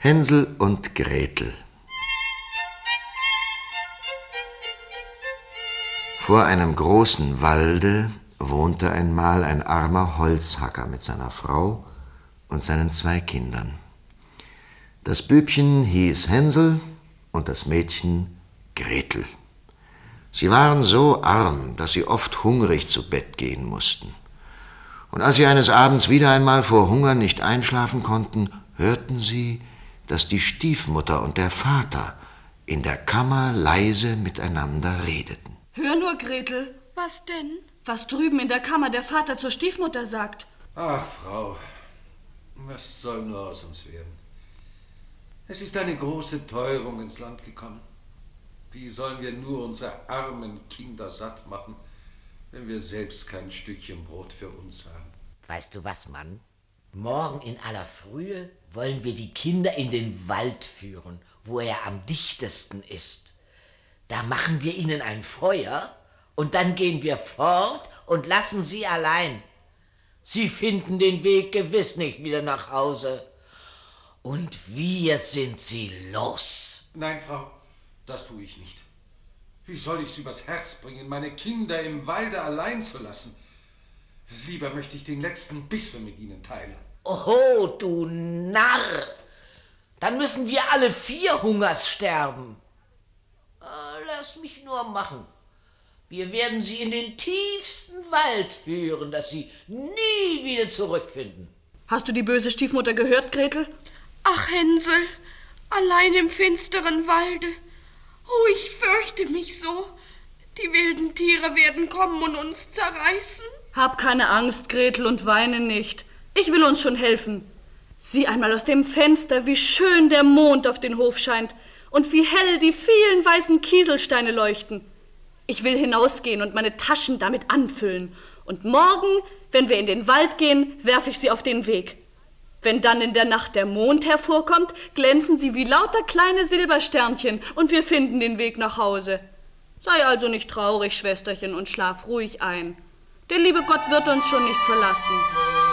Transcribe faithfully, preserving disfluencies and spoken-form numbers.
Hänsel und Gretel. Vor einem großen Walde wohnte einmal ein armer Holzhacker mit seiner Frau und seinen zwei Kindern. Das Bübchen hieß Hänsel und das Mädchen Gretel. Sie waren so arm, dass sie oft hungrig zu Bett gehen mussten. Und als sie eines Abends wieder einmal vor Hunger nicht einschlafen konnten, hörten sie, dass die Stiefmutter und der Vater in der Kammer leise miteinander redeten. Hör nur, Gretel. Was denn? Was drüben in der Kammer der Vater zur Stiefmutter sagt. Ach, Frau, was soll nur aus uns werden? Es ist eine große Teuerung ins Land gekommen. Wie sollen wir nur unsere armen Kinder satt machen, wenn wir selbst kein Stückchen Brot für uns haben? Weißt du was, Mann? Morgen in aller Frühe wollen wir die Kinder in den Wald führen, wo er am dichtesten ist. Da machen wir ihnen ein Feuer und dann gehen wir fort und lassen sie allein. Sie finden den Weg gewiss nicht wieder nach Hause. Und wir sind sie los. Nein, Frau, das tue ich nicht. Wie soll ich's übers Herz bringen, meine Kinder im Walde allein zu lassen? Lieber möchte ich den letzten Bissen mit ihnen teilen. Oh, du Narr! Dann müssen wir alle vier Hungers sterben. Lass mich nur machen. Wir werden sie in den tiefsten Wald führen, dass sie nie wieder zurückfinden. Hast du die böse Stiefmutter gehört, Gretel? Ach, Hänsel, allein im finsteren Walde. Oh, ich fürchte mich so. Die wilden Tiere werden kommen und uns zerreißen. Hab keine Angst, Gretel, und weine nicht. Ich will uns schon helfen. Sieh einmal aus dem Fenster, wie schön der Mond auf den Hof scheint und wie hell die vielen weißen Kieselsteine leuchten. Ich will hinausgehen und meine Taschen damit anfüllen. Und morgen, wenn wir in den Wald gehen, werfe ich sie auf den Weg. Wenn dann in der Nacht der Mond hervorkommt, glänzen sie wie lauter kleine Silbersternchen und wir finden den Weg nach Hause. Sei also nicht traurig, Schwesterchen, und schlaf ruhig ein. Der liebe Gott wird uns schon nicht verlassen.